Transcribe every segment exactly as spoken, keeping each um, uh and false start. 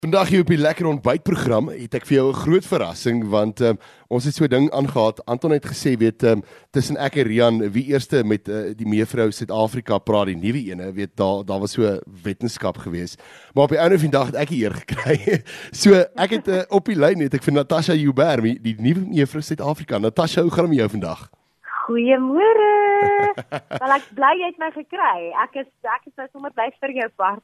Vandag hier op die Lekker Ontbytprogram het ek vir jou 'n groot verrassing, want um, ons het so 'n ding aangehaal. Anton het gesê, weet, um, tussen ek en Rian, wie eerste met uh, die mevrou Suid-Afrika praat, die nuwe ene, weet, daar daar was so 'n wetenskap gewees. Maar op die einde van die dag het ek die eer gekry. So ek het uh, op die lyn het ek vir Natasha Joubert, die nuwe mevrou Suid-Afrika. Natasha, hoe gaan dit met jou vandag? Goeiemôre. Wel, ek bly jy het my gekry. Ek is ek is nou sommer bly vir jou part.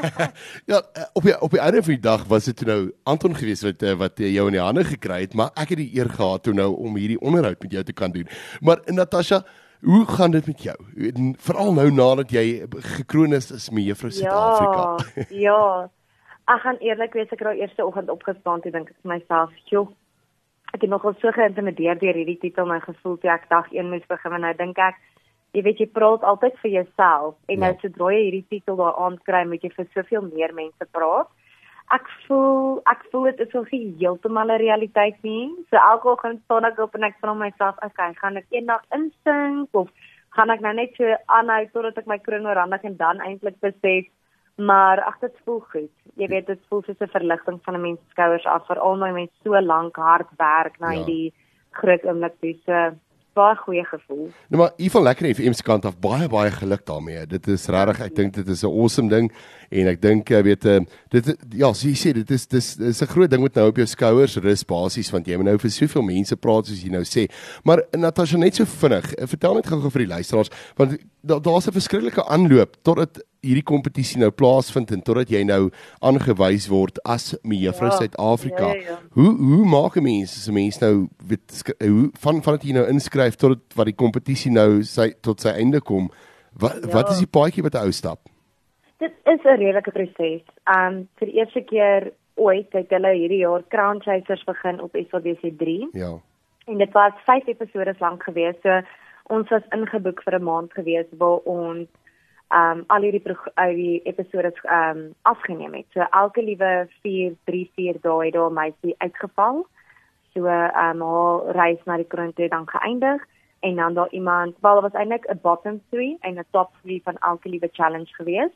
Ja, op die op die einde van die dag was dit toe nou Anton gewees wat wat jou in die hande gekry het, maar ek het die eer gehad toe nou om hierdie onderhoud met jou te kan doen. Maar Natasha, hoe gaan dit met jou? Veral nou nadat jy gekroon is as mevrou Suid-Afrika. Ja, ja. Ek gaan eerlik wees, ek het nou eerste oggend opgestaan toe dink ek vir myself, "Joh, ek het nogal so geïntimideer deur hierdie titel, my gevoel toe ek dag een moes begin, en nou dink ek, jy weet, jy praat altyd vir jouself, en nou sodra jy hierdie titel daar aankry, moet jy vir soveel meer mense praat. Ek voel, ek voel dit is nog nie heeltemal 'n realiteit nie, so elke oggend staan ek op en ek vra myself, okay, gaan ek eendag insink, of gaan ek nou net so aanhou totdat ek my kroon oorhandig en dan eintlik besef, maar ag, dit voel goed. Jy weet, dit voel soos 'n verligting van 'n mens se skouers af, veral nou mens so lank hard werk na hierdie groot oomblik toe, so baie goeie gevoel. Nou maar hier van Lekker F M se kant af baie baie geluk daarmee. Dit is regtig, ek dink dit is 'n awesome ding, en ek dink weet dit ja, so jy sê dit is dis is 'n groot ding wat nou op jou skouers rus basies, want jy moet nou vir soveel mense praat soos jy nou sê. Maar Natasha, net so vinnig, vertel net gou-gou vir die luisteraars, want daar daar's 'n verskriklike aanloop totdat hierdie kompetisie nou plaasvind en totdat jy nou aangewys word as mevrou Ja, Suid-Afrika. ja, ja, ja. Hoe hoe maak 'n mens as 'n mens nou weet hoe van vandat jy nou inskryf tot wat die kompetisie nou sy tot sy einde kom? Wat Ja. wat is die paadjie wat 'n ou stap? Dit is 'n redelike proses. Um vir die eerste keer ooit het hulle hierdie jaar Crown Chasers begin op S A B C drie. Ja. En dit was vyf episodes lank gewees. So ons was ingeboek vir 'n maand gewees waar ons um al hierdie uit die episodes um afgeneem het. So elke liewe vier, drie, vier dae het daar 'n meisie uitgeval. So um haar reis na die kroon toe dan geëindig, en dan daar iemand, wel daar was eintlik 'n bottom three en 'n top three van elke liewe challenge gewees.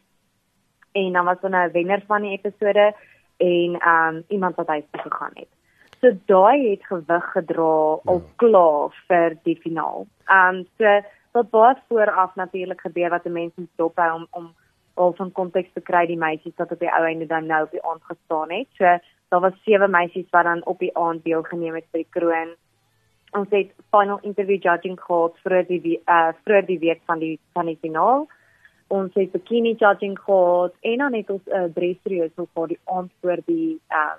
En dan was daar 'n wenner van die episode en um iemand wat huis toe gegaan het. So daai het gewig gedra al klaar vir die finaal. Um so wat baie vooraf natuurlik gebeur wat 'n mens moet dophou om om al van konteks te kry, die meisies wat op die ou einde dan nou op die aand gestaan het. So daar was sewe meisies wat dan op die aand deelgeneem het vir die kroon. Ons het final interview judging gehad vir die uh vir die week van die van die finaal. Ons het bikini judging gehad en dan het ons 'n uh, dress rehearsal vir die aand voor die um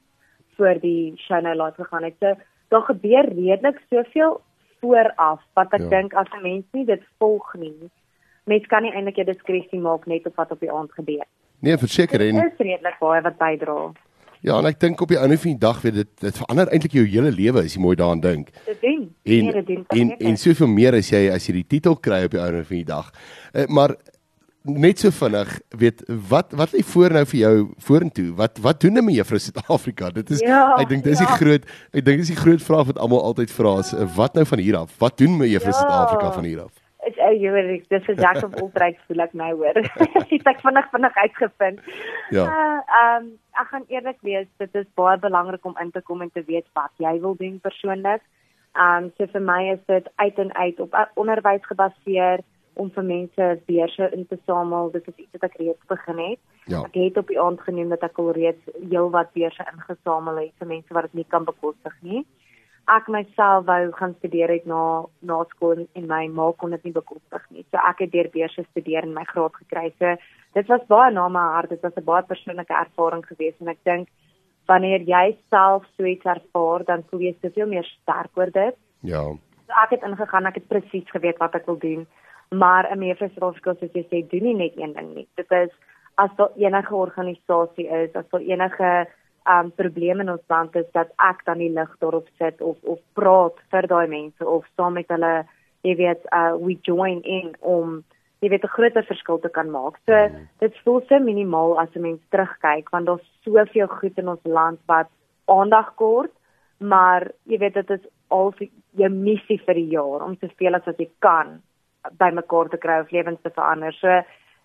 voor die show nou live gegaan het. So daar gebeur redelik soveel vooraf wat ek ja. dink as 'n mens nie dit volg nie, mens kan nie eintlik 'n diskresie maak net op wat op die aand gebeur. Nee, verseker, en dit is redelik baie wat bydra. Ja, en ek dink op die einde van die dag weet dit dit verander eintlik jou hele lewe as jy mooi daaraan dink. Dit doen. En nee, dit doen en, en soveel meer as jy as jy die titel kry op die einde van die dag. Uh, maar net so vinnig, weet wat wat lê voor nou vir jou vorentoe? Wat wat doen 'n mevrou Suid-Afrika? Dit is ja, ek dink dis ja. die groot ek dink dis die groot vraag wat almal altyd vra is, uh, wat nou van hier af? Wat doen mevrou Ja. Suid-Afrika van hier af? Is ou jy dis 'n jack of all trades voel ek nou hoor. Dit ek vinnig vinnig uitgevind. Ja. Uh, um ek gaan eerlik wees, dit is baie belangrik om in te kom en te weet wat jy wil doen persoonlik. Um so vir my is dit uit en uit op onderwys gebaseer om vir mense beurse in te samel. Dit is iets wat ek reeds begin het. Ja. Ek het op die aand genoem dat ek al reeds heelwat beurse ingesamel het vir mense wat dit nie kan bekostig nie. Ek myself wou gaan studeer het na na skool en my ma kon dit nie bekostig nie. So ek het deur beurse studeer en my graad gekry. So dit was baie na my hart. Dit was 'n baie persoonlike ervaring geweest, en ek dink wanneer jy self so iets ervaar, dan voel jy soveel meer sterk oor dit. Ja. So ek het ingegaan, ek het presies geweet wat ek wil doen. Maar 'n mevrou Suid-Afrika, soos jy sê, doen nie net een ding nie. Dit is as daar enige organisasie is, as daar enige um probleme in ons land is, dat ek dan die lig daarop sit of of praat vir daai mense of saam met hulle, jy weet, uh we join in om jy weet 'n groter verskil te kan maak. So mm. dit voel so minimaal as 'n mens terugkyk, want daar's soveel goed in ons land wat aandag kort, maar jy weet dit is al jou missie vir die jaar om soveel as wat jy kan bymekaar te kry of lewens te verander. So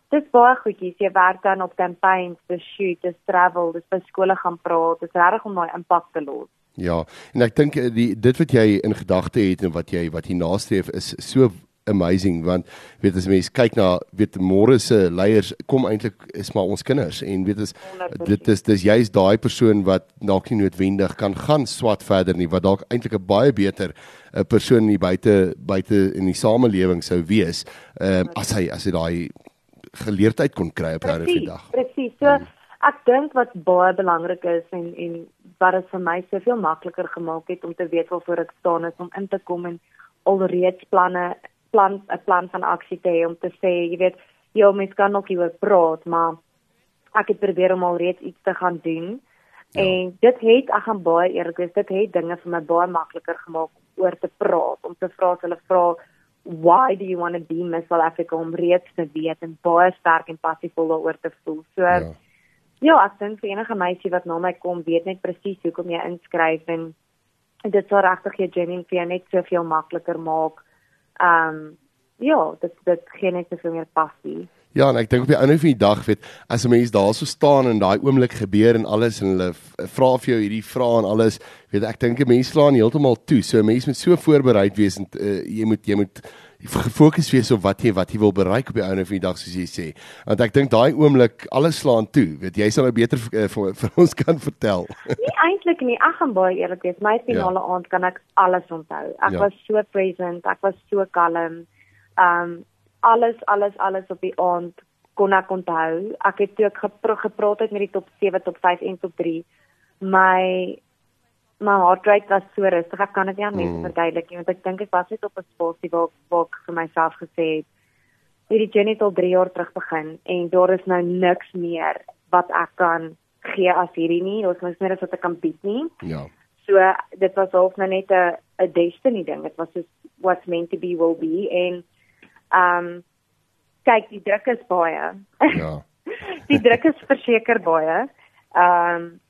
dis baie goedjies. Jy werk dan op campaigns, dis shoot, dis travel, dis by skole gaan praat, dis regtig om daai impak te los. Ja, en ek dink die dit wat jy in gedagte het en wat jy wat jy nastreef is so amazing, want weet as mens kyk na weet môre se leiers kom eintlik is maar ons kinders en weet as dit is dis juist daai persoon wat dalk nie noodwendig kan gaan swat verder nie, wat dalk eintlik 'n baie beter 'n persoon in die buite buite in die samelewing sou wees, uh, as hy as hy daai geleerdheid kon kry op daardie vandag. Presies. So ek dink wat baie belangrik is en en wat dit vir my soveel makliker gemaak het om te weet waarvoor ek staan is om in te kom en alreeds planne plan 'n plan van aksie te hê om te sê, jy weet, ja, mens kan nog hieroor praat, maar ek het probeer om alreeds iets te gaan doen. Ja. En dit het, ek gaan baie eerlik wees, dit het dinge vir my baie makliker gemaak oor te praat, om te vra as hulle vra, why do you want to be Miss South Africa, om reeds te weet en baie sterk en passievol daaroor te voel. So, ja, ja ek dink vir enige meisie wat na my kom, weet net presies hoekom jy inskryf en dit sal regtig jou journey vir jou net soveel makliker maak. Um, ja, dit, dit gee net soveel meer passie. Ja, en ek dink op die einde van die dag, weet, as 'n mens daar so staan en daai oomblik gebeur en alles en hulle vra vir jou hierdie vrae en alles, weet ek dink 'n mens slaan heeltemal toe. So 'n mens moet so voorbereid wees en uh, jy moet jy moet gefokus wees op wat jy wat jy wil bereik op die einde van die dag soos jy sê. Want ek dink daai oomblik alles slaan toe. Weet jy sal nou beter uh, vir, vir ons kan vertel. Nee, eintlik nie. Ek gaan baie eerlik wees. My finale ja. aand kan ek alles onthou. Ek ja. was so present, ek was so kalm. Um alles alles alles op die aand kon ek onthou. Ek het toe ek gepro- gepraat het met die top sewe, top vyf en top drie. My my heart rate was so rustig. Ek kan dit nie aan mense mm. verduidelik nie, want ek dink ek was net op 'n spasie waar, waar ek vir myself gesê het, hierdie journey het al drie jaar terug begin en daar is nou niks meer wat ek kan gee as hierdie nie. Daar's niks meer as wat ek kan bied nie. Ja. So dit was half nou net 'n 'n destiny ding. Dit was soos what's meant to be will be en um kyk, die druk is baie. Ja. Die druk is verseker baie. Um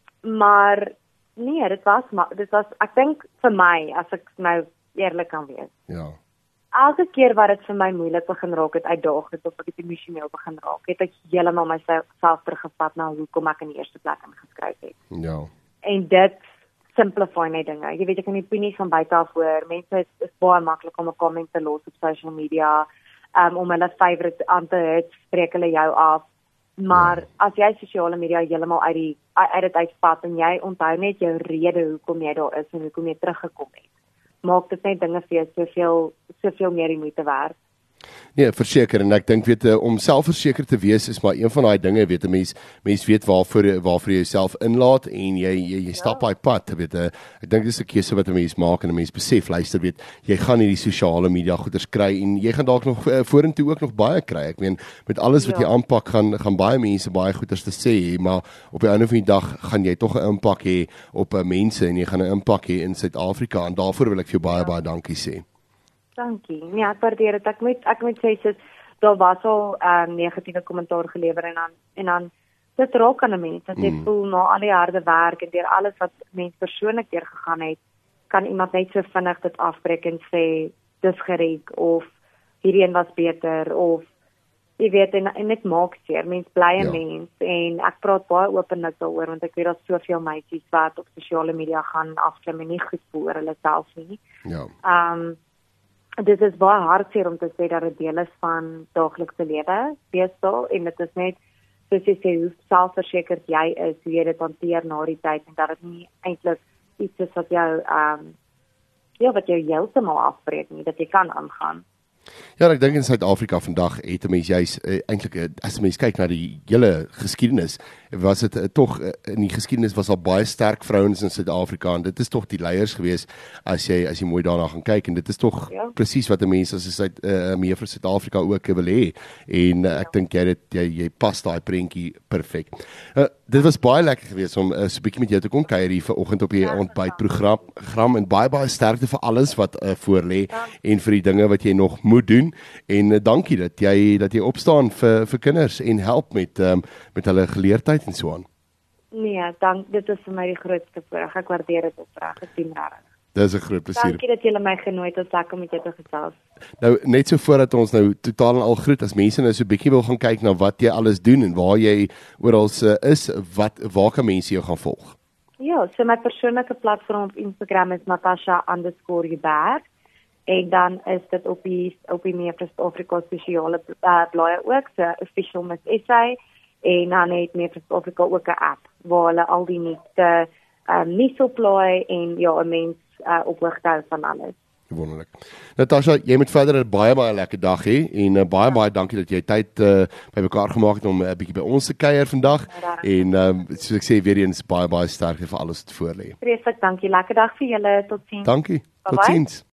maar nee, dit was dit was ek dink vir my, as ek nou eerlik kan wees. Ja. Elke keer wat dit vir my moeilik begin raak het, uitdagend of ek dit emosioneel begin raak, het ek heeltemal myself teruggevat na hoekom ek in die eerste plek ingeskryf het. Ja. En dit simplify net dinge. Jy weet, ek kan nie opinies van buite af hoor. Mense is, is baie maklik om 'n comment te los op social media, um, om hulle favourite aan te hit, spreek hulle jou af. Maar ja. as jy sosiale media heeltemal uit die uit dit uitvat en jy onthou net jou rede hoekom jy daar is en hoekom jy teruggekom het, maak dit net dinge vir jou soveel soveel meer die moeite werd. Nee, verseker, en ek dink weet om selfverseker te wees is maar een van daai dinge, weet 'n mens mens weet waarvoor waarvoor jy jouself inlaat en jy jy, jy stap daai ja. pad, weet ek dink dis 'n keuse wat 'n mens maak en 'n mens besef, luister, weet jy gaan hierdie sosiale media goeders kry en jy gaan dalk nog uh, vorentoe ook nog baie kry. Ek meen met alles wat ja. jy aanpak gaan gaan baie mense baie goeders te sê, maar op die einde van die dag gaan jy tog 'n impak hê op uh, mense en jy gaan 'n impak hê in Suid-Afrika en daarvoor wil ek vir jou baie ja. baie dankie sê. Dankie. Nee, ek waardeer dit. Ek moet ek moet sê soos daar was al 'n um, negatiewe kommentaar gelewer en dan en dan dit raak aan 'n mens. Dat jy mm. voel na al die harde werk en deur alles wat mens persoonlik deur gegaan het, kan iemand net so vinnig dit afbreek en sê dis gereed of hierdie een was beter of jy weet en, en dit maak seer. Mens bly 'n ja. mens en ek praat baie openlik daaroor want ek weet daar's soveel meisies wat op sosiale media gaan afklim en nie goed voel oor hulle self nie. Ja. Um dit is baie hartseer om te sê dat dit deel is van daaglikse lewe, deesdae, en dit is net, soos jy sê, hoe selfversekerd jy is, hoe jy dit hanteer na die tyd, en dat dit nie eintlik iets is wat jou, um, ja, wat jou heeltemal afbreek nie, dat jy kan aangaan. Ja, ek dink in Suid-Afrika vandag het 'n mens juis uh, eintlik uh, as 'n mens kyk na die hele geskiedenis, was dit uh, tog uh, in die geskiedenis was al baie sterk vrouens in Suid-Afrika en dit is tog die leiers gewees as jy as jy mooi daarna gaan kyk en dit is tog ja. presies wat 'n mens as 'n Suid uh, meer vir Suid-Afrika ook wil hê. En uh, ek ja. dink jy dit jy, jy pas daai prentjie perfek. Uh, dit was baie lekker geweest om uh, so 'n bietjie met jou te kom kuier hier vanoggend op die ja, ontbytprogram gram en baie baie sterkte vir alles wat uh, voor lê ja. en vir die dinge wat jy nog moet doen en uh, dankie dat jy dat jy opstaan vir vir kinders en help met um, met hulle geleerdheid en so aan. Nee, dank, dit is vir my die grootste voorreg. Ek waardeer dit opreg. Ek sien regtig. Dis 'n groot plesier. Dankie dat julle my genooi het, dit was lekker om met jou te gesels. Nou net so voordat ons nou totaal en al groet, as mense nou so 'n bietjie wil gaan kyk na wat jy alles doen en waar jy oral is, wat waar kan mense jou gaan volg? Ja, so my persoonlike platform op Instagram is Natasha underscore Joubert. En dan is dit op die op die Meer vir Suid-Afrika spesiale uh, blaaie ook, so official Miss S A, en dan het Meer vir Suid-Afrika ook 'n app waar hulle al die nuutste um, nuus oplaai en ja, 'n mens uh, op hoogte hou van alles. Wonderlik. Natasha, jy moet verder 'n baie baie lekker dag hê en uh, baie baie dankie dat jy tyd uh, by mekaar gemaak het om 'n uh, bietjie by ons te kuier vandag. Ja, en um, soos ek sê weer eens baie baie sterkte vir alles wat voor lê. Vreeslik dankie. Lekker dag vir julle. Totsiens. Dankie. Bye-bye. Totsiens.